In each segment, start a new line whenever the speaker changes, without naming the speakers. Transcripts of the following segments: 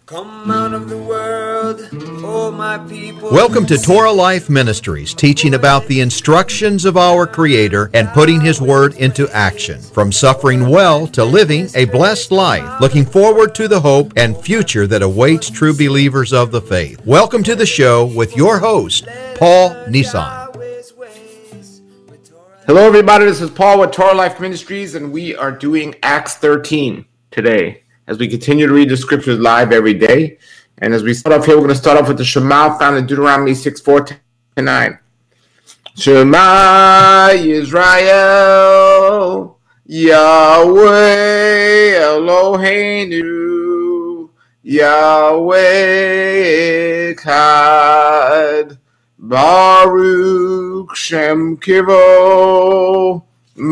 Come out of the world, oh my people.
Welcome to Torah Life Ministries, teaching about the instructions of our Creator and putting His Word into action. From suffering well to living a blessed life, looking forward to the hope and future that awaits true believers of the faith. Welcome to the show with your host, Paul Nissan.
Hello everybody, this is Paul with Torah Life Ministries, and we are doing Acts 13 today as we continue to read the scriptures live every day. And as we start off here, we're going to start off with the Shema found in Deuteronomy 6:4-9. Shema Yisrael, Yahweh Eloheinu, Yahweh Echad, Baruch Shem Kivo,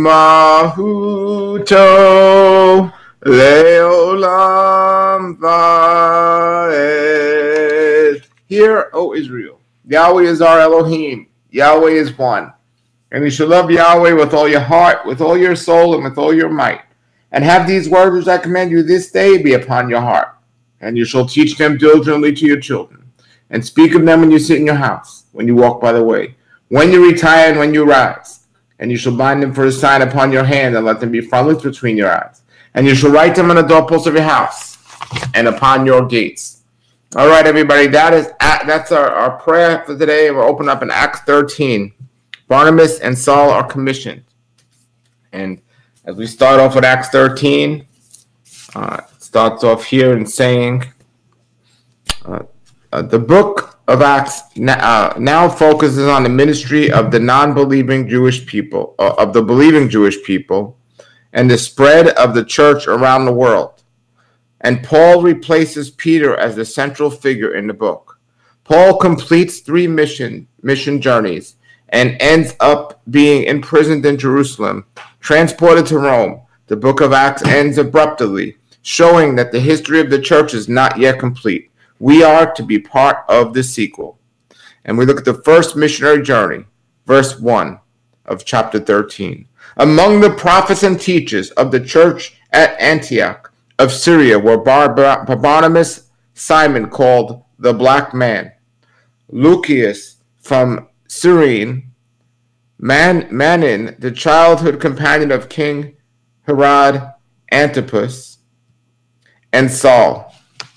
Mahuto, Leolam Vaed. Hear, O Israel, Yahweh is our Elohim. Yahweh is one. And you shall love Yahweh with all your heart, with all your soul, and with all your might. And have these words which I command you this day be upon your heart. And you shall teach them diligently to your children. And speak of them when you sit in your house, when you walk by the way, when you retire and when you rise. And you shall bind them for a sign upon your hand, and let them be frontlets between your eyes. And you shall write them on the doorposts of your house and upon your gates. All right, everybody, that's our prayer for today. We'll open up in Acts 13. Barnabas and Saul are commissioned. And as we start off with Acts 13, it starts off here in saying, the book of Acts now focuses on the ministry of the non-believing Jewish people, of the believing Jewish people, and the spread of the church around the world. And Paul replaces Peter as the central figure in the book. Paul completes 3 mission journeys and ends up being imprisoned in Jerusalem, transported to Rome. The book of Acts ends abruptly, showing that the history of the church is not yet complete. We are to be part of the sequel. And we look at the first missionary journey, verse 1 of chapter 13. Among the prophets and teachers of the church at Antioch of Syria were Barnabas, Simon called the Black Man, Lucius from Cyrene, Manin, the childhood companion of King Herod Antipas, and Saul.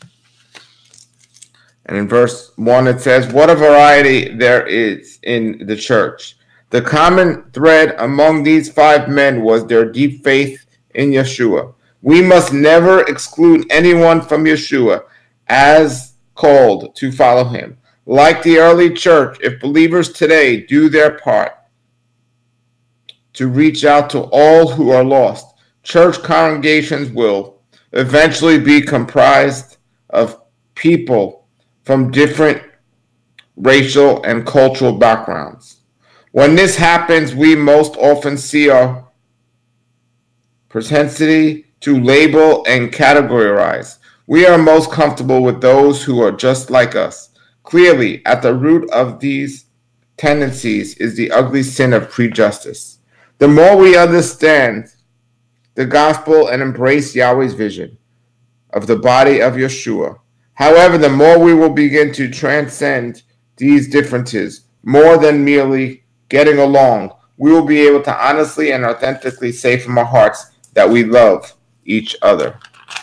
And in verse 1 it says, what a variety there is in the church. The common thread among these 5 men was their deep faith in Yeshua. We must never exclude anyone from Yeshua as called to follow him. Like the early church, if believers today do their part to reach out to all who are lost, church congregations will eventually be comprised of people from different racial and cultural backgrounds. When this happens, we most often see our propensity to label and categorize. We are most comfortable with those who are just like us. Clearly, at the root of these tendencies is the ugly sin of prejudice. The more we understand the gospel and embrace Yahweh's vision of the body of Yeshua, however, the more we will begin to transcend these differences more than merely getting along. We will be able to honestly and authentically say from our hearts that we love each other.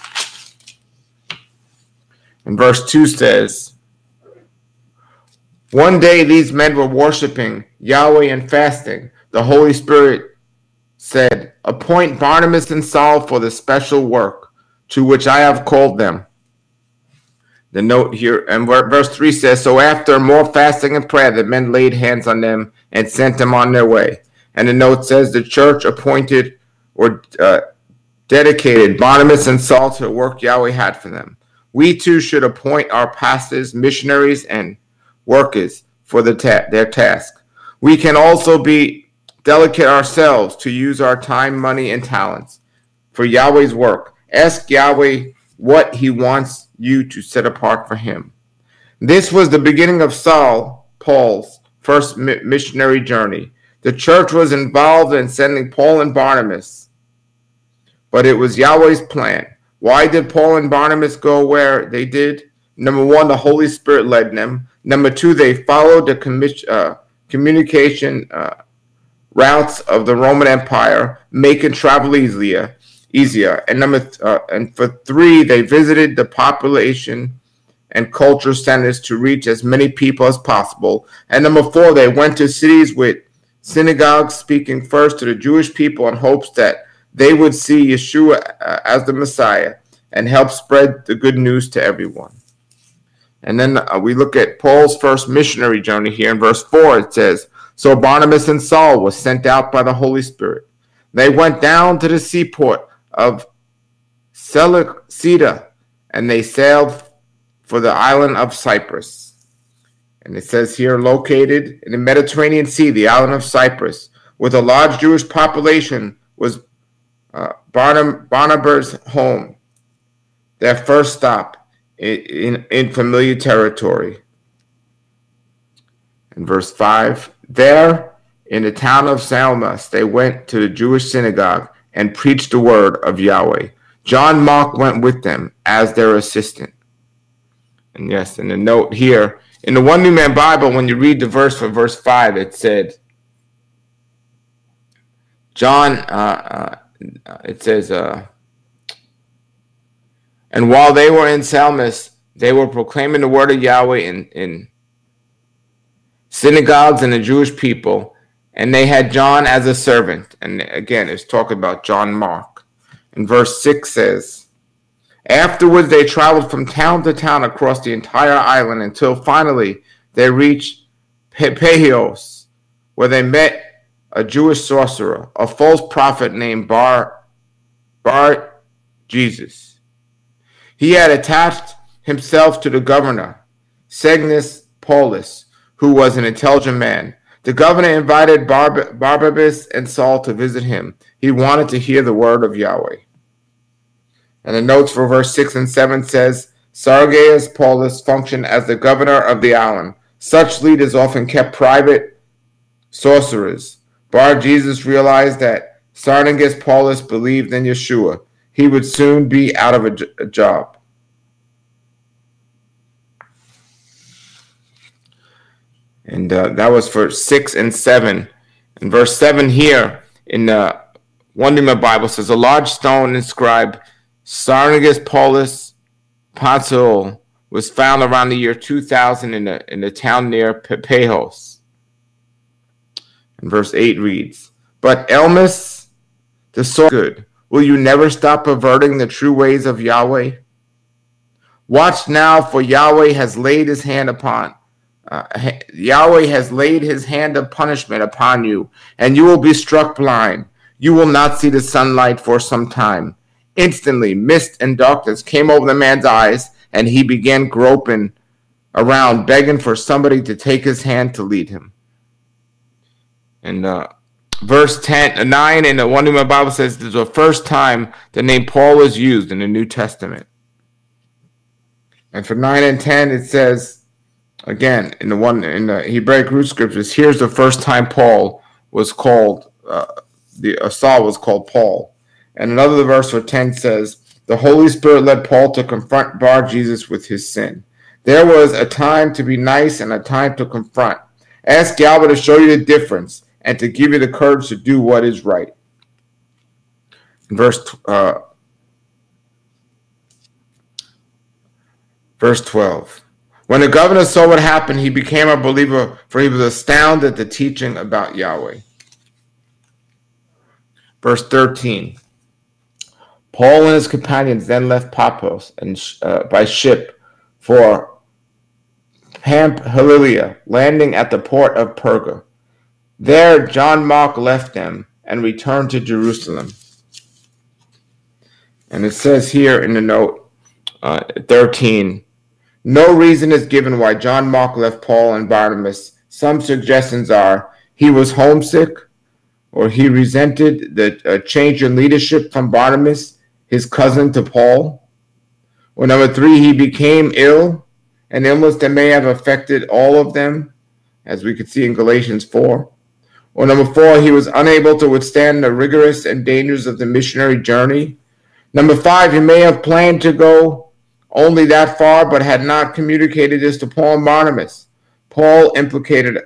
And verse 2 says, one day these men were worshiping Yahweh and fasting. The Holy Spirit said, appoint Barnabas and Saul for the special work to which I have called them. The note here, and verse 3 says, so after more fasting and prayer, the men laid hands on them and sent them on their way. And the note says, the church appointed or dedicated Barnabas and Saul to the work Yahweh had for them. We too should appoint our pastors, missionaries, and workers for their task. We can also be delicate ourselves to use our time, money, and talents for Yahweh's work. Ask Yahweh what he wants you to set apart for him. This was the beginning of Paul's first missionary journey. The church was involved in sending Paul and Barnabas, but it was Yahweh's plan. Why did Paul and Barnabas go where they did? Number one, the Holy Spirit led them. Number two, they followed the communication routes of the Roman Empire, making travel easier. And for three, they visited the population and culture centers to reach as many people as possible. And number four, they went to cities with synagogues, speaking first to the Jewish people in hopes that they would see Yeshua as the Messiah and help spread the good news to everyone. And then we look at Paul's first missionary journey here in verse 4. It says, "So Barnabas and Saul were sent out by the Holy Spirit. They went down to the seaport of Seleucia, and they sailed for the island of Cyprus." And it says here, located in the Mediterranean Sea, the island of Cyprus, with a large Jewish population, was Barnabas' home, their first stop in familiar territory. In verse 5, there in the town of Salamis, they went to the Jewish synagogue and preached the word of Yahweh. John Mark went with them as their assistant. And yes, in the note here, in the One New Man Bible, when you read the verse for verse 5, it said, and while they were in Salamis, they were proclaiming the word of Yahweh in synagogues and the Jewish people, and they had John as a servant. And again, it's talking about John Mark. And verse 6 says, afterwards they traveled from town to town across the entire island until finally they reached Pepios, where they met a Jewish sorcerer, a false prophet named Bar Jesus. He had attached himself to the governor, Segnis Paulus, who was an intelligent man. The governor invited Barnabas and Saul to visit him. He wanted to hear the word of Yahweh. And the notes for verse 6 and 7 says, Sergius Paulus functioned as the governor of the island. Such leaders often kept private sorcerers. Bar Jesus realized that Sergius Paulus believed in Yeshua. He would soon be out of a job. And that was for 6 and 7. And verse 7 here in the One New Man Bible says, a large stone inscribed Sergius Paulus Pontius was found around the year 2000 in the town near Pepios. And verse 8 reads, but Elmas, the soul good, will you never stop perverting the true ways of Yahweh? Watch now, for Yahweh has laid his hand of punishment upon you, and you will be struck blind. You will not see the sunlight for some time. Instantly, mist and darkness came over the man's eyes, and he began groping around, begging for somebody to take his hand to lead him. And verse 9 in the One New Man Bible says this is the first time the name Paul is used in the New Testament. And for 9 and 10 it says, again, in the Hebraic root scriptures, here's the first time Paul was called, Saul was called Paul. And another verse for 10 says, the Holy Spirit led Paul to confront Bar Jesus with his sin. There was a time to be nice and a time to confront. Ask Yahweh to show you the difference and to give you the courage to do what is right. Verse 12. When the governor saw what happened, he became a believer, for he was astounded at the teaching about Yahweh. Verse 13. Paul and his companions then left Paphos by ship for Pamphylia, landing at the port of Perga. There, John Mark left them and returned to Jerusalem. And it says here in the note 13, no reason is given why John Mark left Paul and Barnabas. Some suggestions are he was homesick, or he resented the change in leadership from Barnabas, his cousin, to Paul. Or number 3, he became ill, an illness that may have affected all of them, as we could see in Galatians 4. Or number 4, he was unable to withstand the rigorous and dangers of the missionary journey. Number 5, he may have planned to go only that far, but had not communicated this to Paul and Barnabas. Paul implicatedly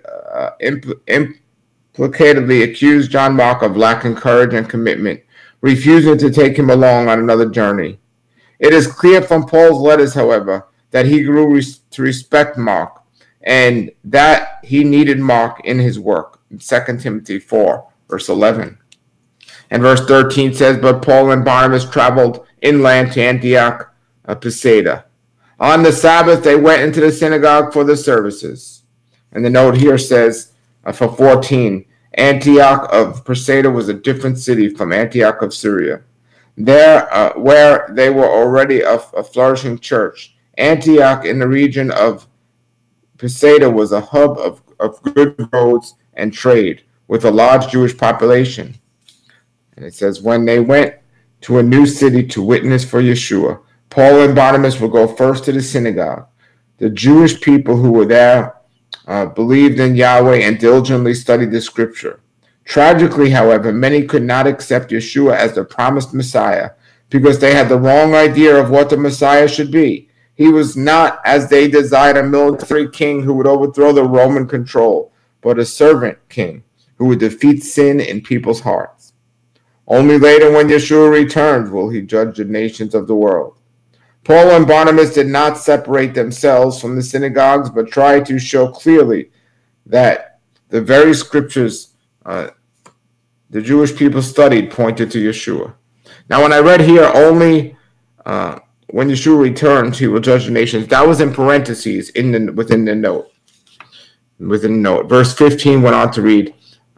accused John Mark of lacking courage and commitment, refusing to take him along on another journey. It is clear from Paul's letters, however, that he grew to respect Mark and that he needed Mark in his work. 2 Timothy 4, verse 11. And verse 13 says, but Paul and Barnabas traveled inland to Antioch of Pisidia. On the Sabbath, they went into the synagogue for the services. And the note here says, for 14, Antioch of Pisidia was a different city from Antioch of Syria. There, where they were already a flourishing church. Antioch in the region of Pisidia was a hub of good roads and trade with a large Jewish population. And it says, when they went to a new city to witness for Yeshua, Paul and Barnabas would go first to the synagogue. The Jewish people who were there believed in Yahweh and diligently studied the scripture. Tragically, however, many could not accept Yeshua as the promised Messiah because they had the wrong idea of what the Messiah should be. He was not, as they desired, a military king who would overthrow the Roman control, but a servant king who would defeat sin in people's hearts. Only later, when Yeshua returns, will he judge the nations of the world. Paul and Barnabas did not separate themselves from the synagogues, but tried to show clearly that the very scriptures the Jewish people studied pointed to Yeshua. Now, when I read here, only when Yeshua returns, he will judge the nations, that was in parentheses within the note. Verse 15 went on to read,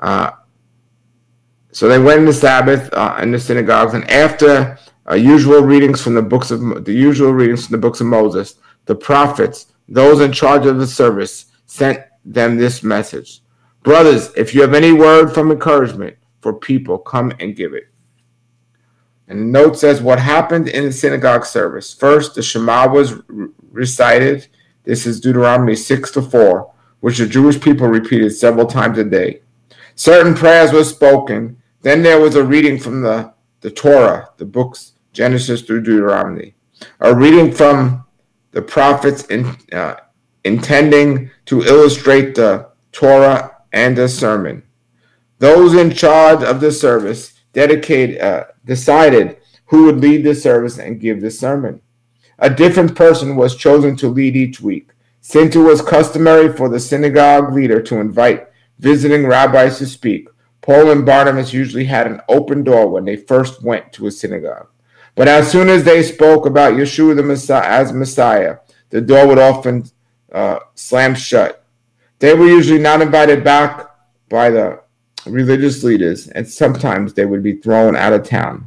so they went in the Sabbath in the synagogues, and after usual readings from the books of Moses, the prophets, those in charge of the service, sent them this message: brothers, if you have any word from encouragement for people, come and give it. And the note says what happened in the synagogue service. First, the Shema was recited. This is Deuteronomy 6-4, which the Jewish people repeated several times a day. Certain prayers were spoken. Then there was a reading from the Torah, the books Genesis through Deuteronomy. A reading from the prophets intending to illustrate the Torah and a sermon. Those in charge of the service decided who would lead the service and give the sermon. A different person was chosen to lead each week, since it was customary for the synagogue leader to invite visiting rabbis to speak. Paul and Barnabas usually had an open door when they first went to a synagogue. But as soon as they spoke about Yeshua the Messiah as Messiah, the door would often slam shut. They were usually not invited back by the religious leaders, and sometimes they would be thrown out of town.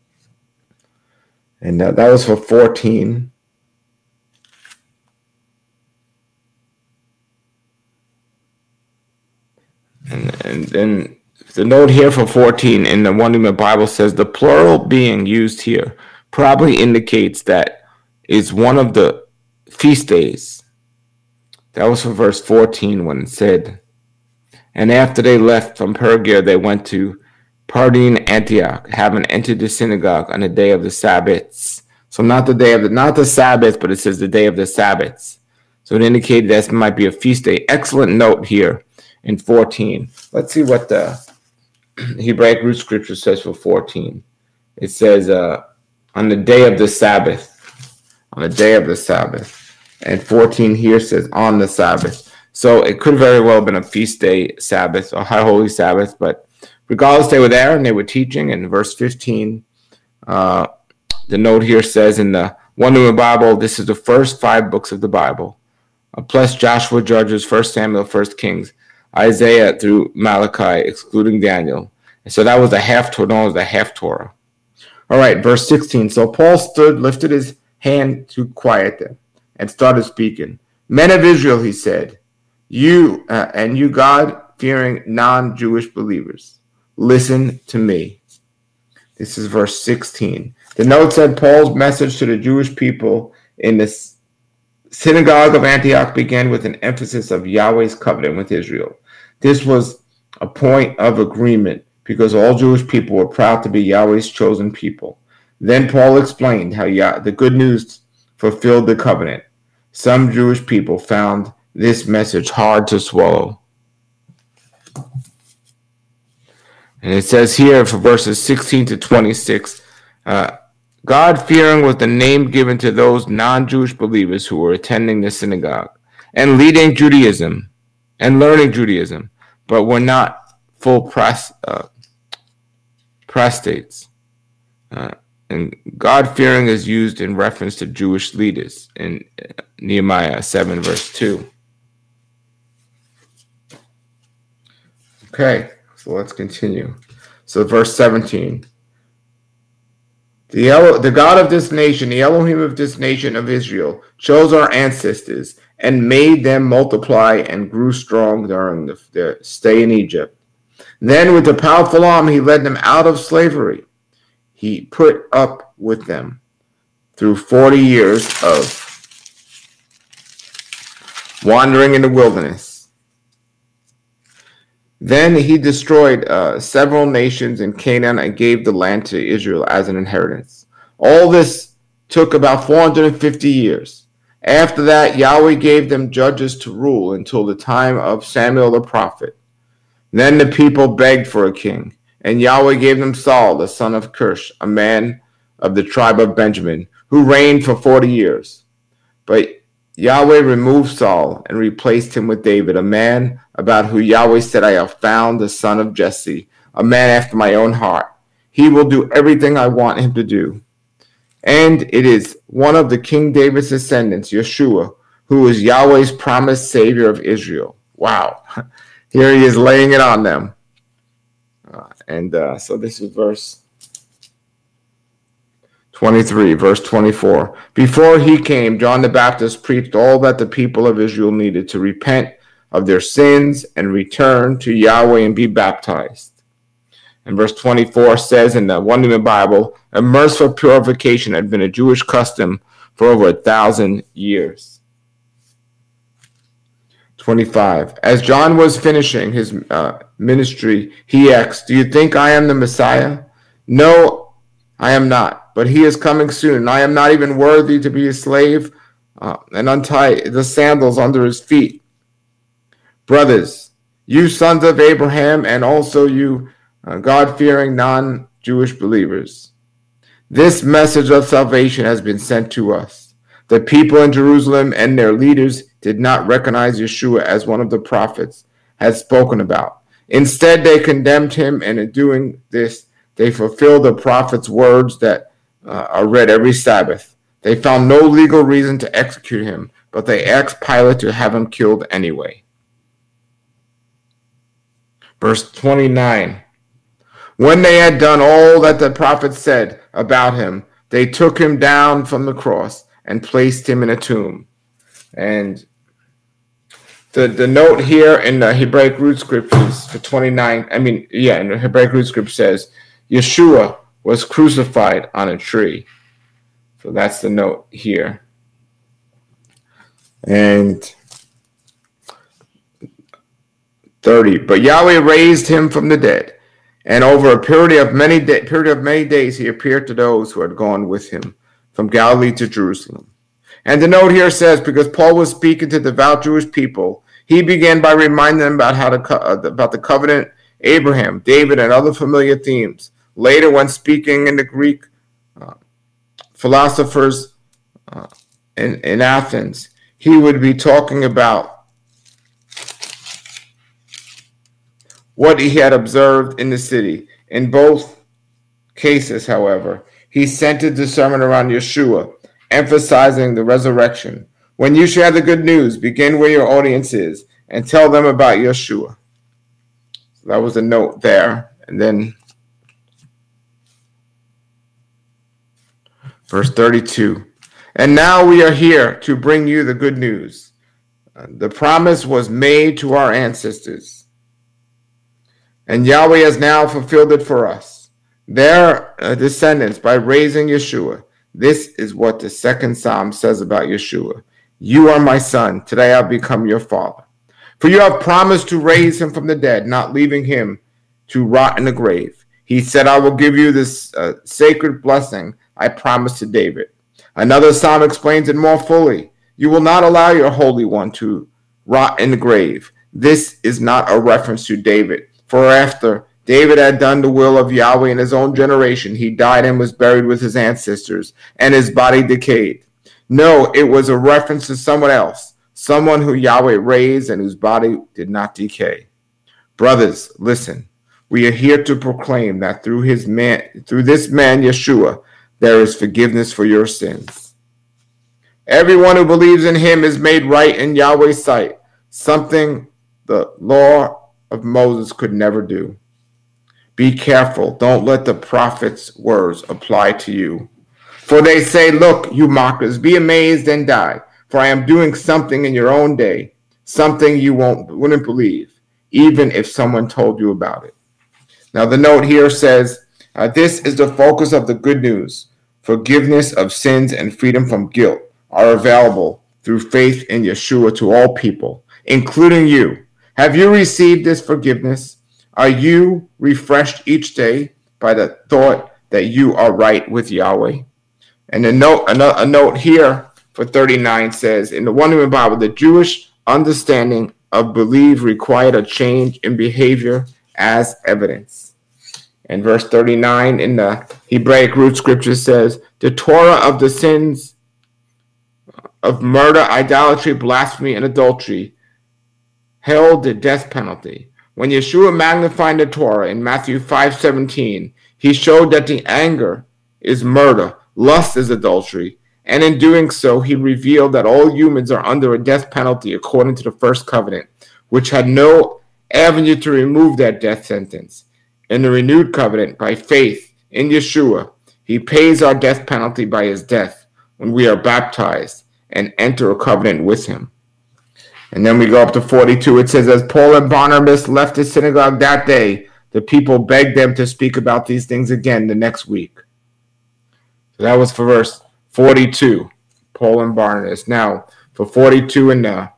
And that was for 14. And then the note here for 14 in the One Human Bible says the plural being used here probably indicates that it's one of the feast days. That was for verse 14 when it said, and after they left from Perga, they went to Pardine Antioch, having entered the synagogue on the day of the Sabbaths. So not the Sabbath, but it says the day of the Sabbaths. So it indicated that might be a feast day. Excellent note here in 14. Let's see what the Hebraic root scripture says for 14. It says on the day of the Sabbath. On the day of the Sabbath. And 14 here says on the Sabbath. So it could very well have been a feast day Sabbath or high holy Sabbath, but regardless, they were there and they were teaching. And verse 15, the note here says in the One New Bible, this is the first 5 books of the Bible, plus Joshua, Judges, 1 Samuel, 1 Kings, Isaiah through Malachi, excluding Daniel. And so that was the half Torah, known as the half Torah. All right, verse 16. So Paul stood, lifted his hand to quiet them, and started speaking. Men of Israel, he said, you God-fearing non-Jewish believers, listen to me. This is verse 16. The note said Paul's message to the Jewish people in the synagogue of Antioch began with an emphasis of Yahweh's covenant with Israel. This was a point of agreement because all Jewish people were proud to be Yahweh's chosen people. Then Paul explained how the good news fulfilled the covenant. Some Jewish people found this message hard to swallow. And it says here for verses 16 to 26, God-fearing was the name given to those non-Jewish believers who were attending the synagogue and leading Judaism and learning Judaism, but were not full prostates. And God-fearing is used in reference to Jewish leaders in Nehemiah 7, verse 2. Okay, so let's continue. So verse 17. The God of this nation, the Elohim of this nation of Israel, chose our ancestors and made them multiply and grew strong during their stay in Egypt. Then with a powerful arm, he led them out of slavery. He put up with them through 40 years of wandering in the wilderness. Then he destroyed several nations in Canaan and gave the land to Israel as an inheritance. All this took about 450 years. After that, Yahweh gave them judges to rule until the time of Samuel the prophet. Then the people begged for a king, and Yahweh gave them Saul, the son of Kish, a man of the tribe of Benjamin, who reigned for 40 years. But Yahweh removed Saul and replaced him with David, a man about who Yahweh said, I have found the son of Jesse, a man after my own heart. He will do everything I want him to do. And it is one of the King David's descendants, Yeshua, who is Yahweh's promised Savior of Israel. Wow. Here he is laying it on them. So this is verse 23, verse 24. Before he came, John the Baptist preached all that the people of Israel needed to repent of their sins and return to Yahweh and be baptized. And verse 24 says in the One Bible, immerse for purification had been a Jewish custom for over 1,000 years. 25. As John was finishing his ministry, he asked, do you think I am the Messiah? No, I am not, but he is coming soon. I am not even worthy to be his slave and untie the sandals under his feet. Brothers, you sons of Abraham, and also you God-fearing non-Jewish believers, this message of salvation has been sent to us. The people in Jerusalem and their leaders did not recognize Yeshua as one of the prophets had spoken about. Instead, they condemned him, and in doing this, they fulfilled the prophet's words that are read every Sabbath. They found no legal reason to execute him, but they asked Pilate to have him killed anyway. Verse 29. When they had done all that the prophet said about him, they took him down from the cross and placed him in a tomb. And the note here in the Hebraic root scriptures for 29, in the Hebraic root script says, Yeshua was crucified on a tree. So that's the note here. And 30, but Yahweh raised him from the dead, and over a period of many days he appeared to those who had gone with him from Galilee to Jerusalem. And the note here says, because Paul was speaking to devout Jewish people, he began by reminding them about the covenant, Abraham, David, and other familiar themes. Later, when speaking in the Greek philosophers in Athens, he would be talking about what he had observed in the city. In both cases, however, he centered the sermon around Yeshua, emphasizing the resurrection. When you share the good news, begin where your audience is and tell them about Yeshua. So that was a note there. And then verse 32. And now we are here to bring you the good news. The promise was made to our ancestors, and Yahweh has now fulfilled it for us, their descendants, by raising Yeshua. This is what the second Psalm says about Yeshua. You are my son. Today I'll become your father. For you have promised to raise him from the dead, not leaving him to rot in the grave. He said, I will give you this sacred blessing I promised to David. Another psalm explains it more fully. You will not allow your Holy One to rot in the grave. This is not a reference to David, for after David had done the will of Yahweh in his own generation, he died and was buried with his ancestors, and his body decayed. No, it was a reference to someone else, someone who Yahweh raised and whose body did not decay. Brothers, listen. We are here to proclaim that through this man Yeshua, there is forgiveness for your sins. Everyone who believes in him is made right in Yahweh's sight, something the law of Moses could never do. Be careful. Don't let the prophet's words apply to you. For they say, look, you mockers, be amazed and die, for I am doing something in your own day, something you wouldn't believe, even if someone told you about it. Now, the note here says, this is the focus of the good news. Forgiveness of sins and freedom from guilt are available through faith in Yeshua to all people, including you. Have you received this forgiveness? Are you refreshed each day by the thought that you are right with Yahweh? And a note here for 39 says, in the One Human Bible, the Jewish understanding of belief required a change in behavior as evidence. And verse 39 in the Hebraic root scripture says, the Torah of the sins of murder, idolatry, blasphemy, and adultery held the death penalty. When Yeshua magnified the Torah in Matthew 5:17, he showed that the anger is murder, lust is adultery, and in doing so, he revealed that all humans are under a death penalty according to the first covenant, which had no avenue to remove that death sentence. In the renewed covenant, by faith in Yeshua, he pays our death penalty by his death when we are baptized and enter a covenant with him. And then we go up to 42. It says, as Paul and Barnabas left the synagogue that day, the people begged them to speak about these things again the next week. So that was for verse 42, Paul and Barnabas. Now, for 42 in the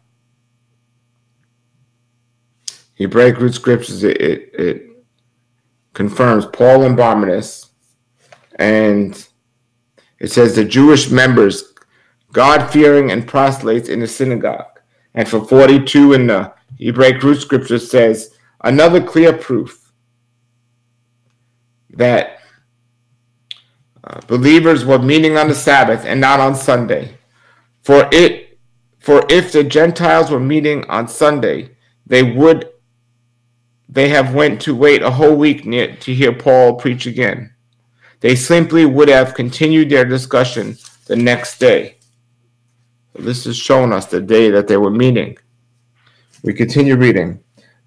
Hebraic root scriptures, it confirms Paul and Barnabas, and it says the Jewish members, God-fearing and proselytes in the synagogue. And for 42 in the Hebraic root scripture says, another clear proof that believers were meeting on the Sabbath and not on Sunday. For if the Gentiles were meeting on Sunday, they have went to wait a whole week to hear Paul preach again. They simply would have continued their discussion the next day. So this is showing us the day that they were meeting. We continue reading.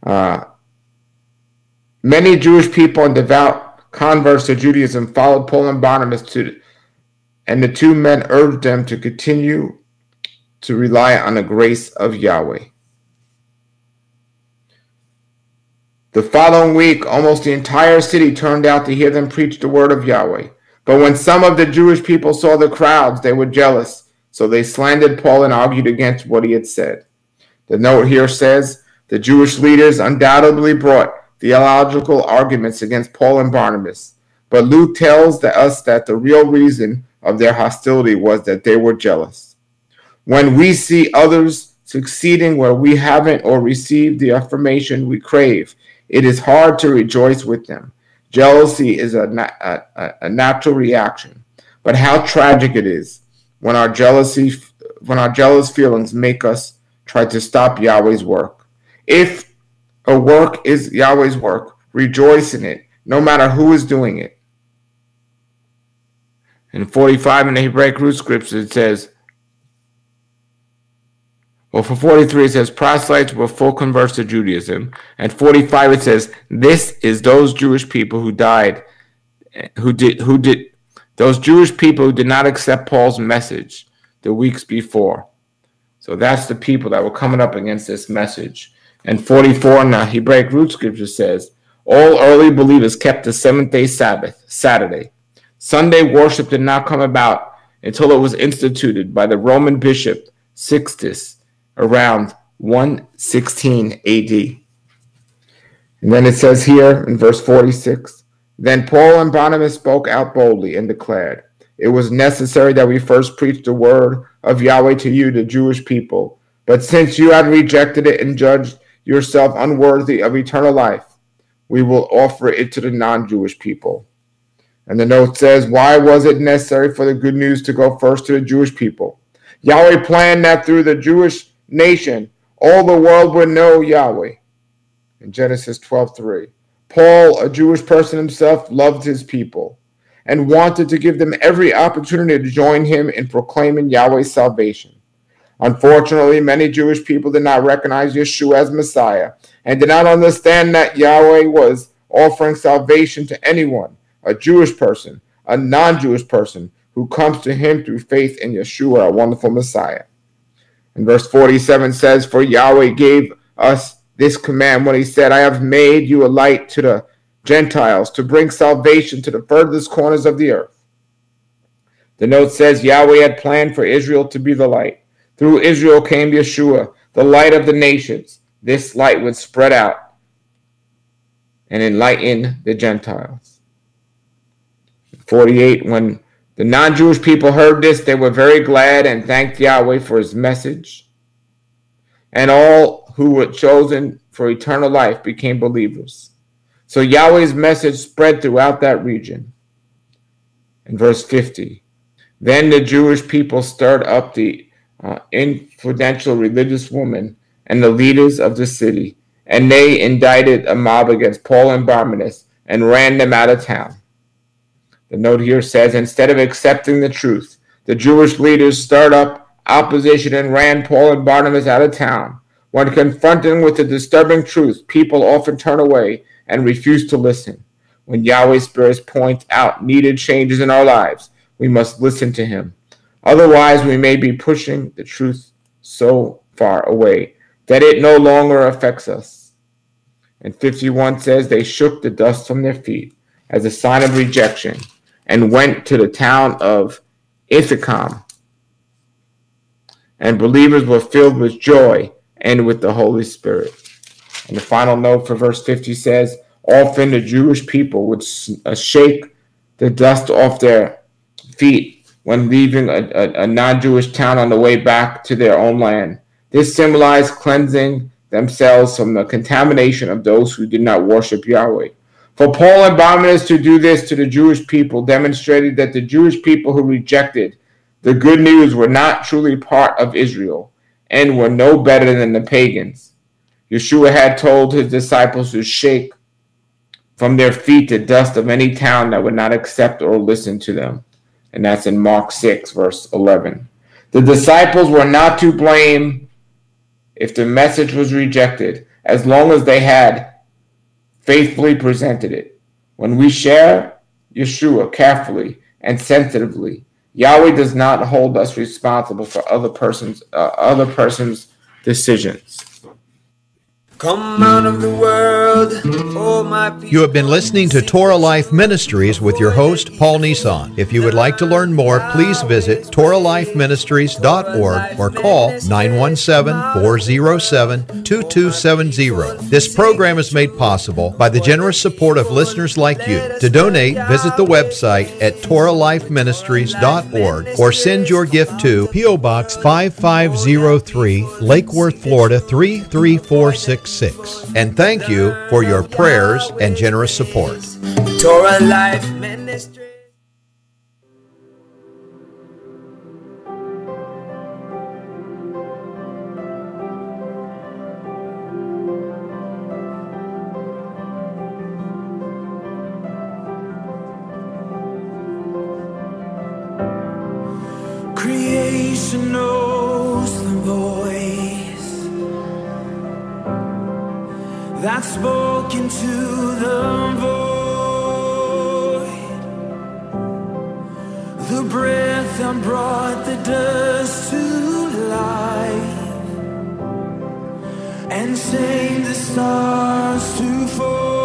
Many Jewish people and devout converts to Judaism followed Paul and Barnabas, and the two men urged them to continue to rely on the grace of Yahweh. The following week, almost the entire city turned out to hear them preach the word of Yahweh. But when some of the Jewish people saw the crowds, they were jealous. So they slandered Paul and argued against what he had said. The note here says, the Jewish leaders undoubtedly brought theological arguments against Paul and Barnabas. But Luke tells us that the real reason of their hostility was that they were jealous. When we see others succeeding where we haven't or received the affirmation we crave, it is hard to rejoice with them. Jealousy is a natural reaction. But how tragic it is when our jealous feelings make us try to stop Yahweh's work. If a work is Yahweh's work, rejoice in it, no matter who is doing it. In 45 in the Hebraic root scripture, it says, well, for 43 it says, proselytes were full converts to Judaism. And 45 it says, this is those Jewish people who died, those Jewish people who did not accept Paul's message the weeks before. So that's the people that were coming up against this message. And 44 in the Hebraic root scripture says, all early believers kept the seventh-day Sabbath, Saturday. Sunday worship did not come about until it was instituted by the Roman bishop Sixtus around 116 AD. And then it says here in verse 46, Then Paul and Barnabas spoke out boldly and declared, "It was necessary that we first preach the word of Yahweh to you, the Jewish people. But since you have rejected it and judged yourself unworthy of eternal life, we will offer it to the non-Jewish people." And the note says, why was it necessary for the good news to go first to the Jewish people? Yahweh planned that through the Jewish nation, all the world would know Yahweh. In Genesis 12:3, Paul, a Jewish person himself, loved his people and wanted to give them every opportunity to join him in proclaiming Yahweh's salvation. Unfortunately, many Jewish people did not recognize Yeshua as Messiah and did not understand that Yahweh was offering salvation to anyone, a Jewish person, a non-Jewish person, who comes to him through faith in Yeshua, a wonderful Messiah. And verse 47 says, "For Yahweh gave us this command when he said, I have made you a light to the Gentiles, to bring salvation to the furthest corners of the earth." The note says Yahweh had planned for Israel to be the light. Through Israel came Yeshua, the light of the nations. This light would spread out and enlighten the Gentiles. 48, when the non-Jewish people heard this, they were very glad and thanked Yahweh for his message. And all who were chosen for eternal life became believers. So Yahweh's message spread throughout that region. In verse 50, then the Jewish people stirred up the influential religious women and the leaders of the city, and they indicted a mob against Paul and Barnabas and ran them out of town. The note here says, instead of accepting the truth, the Jewish leaders stirred up opposition and ran Paul and Barnabas out of town. When confronted with the disturbing truth, people often turn away and refuse to listen. When Yahweh's Spirit points out needed changes in our lives, we must listen to him. Otherwise, we may be pushing the truth so far away that it no longer affects us. And 51 says, they shook the dust from their feet as a sign of rejection and went to the town of Ithacum. And believers were filled with joy and with the Holy Spirit. And the final note for verse 50 says, often the Jewish people would shake the dust off their feet when leaving a non-Jewish town on the way back to their own land. This symbolized cleansing themselves from the contamination of those who did not worship Yahweh. For Paul and Barnabas to do this to the Jewish people demonstrated that the Jewish people who rejected the good news were not truly part of Israel and were no better than the pagans. Yeshua had told his disciples to shake from their feet the dust of any town that would not accept or listen to them. And that's in Mark 6, verse 11. The disciples were not to blame if the message was rejected, as long as they had faithfully presented it. When we share Yeshua carefully and sensitively, Yahweh does not hold us responsible for other person's decisions.
Come out of the world, oh my people.
You have been listening to Torah Life Ministries with your host, Paul Nissan. If you would like to learn more, please visit TorahLifeMinistries.org or call 917-407-2270. This program is made possible by the generous support of listeners like you. To donate, visit the website at TorahLifeMinistries.org or send your gift to P.O. Box 5503, Lake Worth, Florida 33466. And thank you for your prayers and generous support.
Torah Life Ministry. Creation knows the voice that spoke into the void, the breath that brought the dust to life and sang the stars to fall.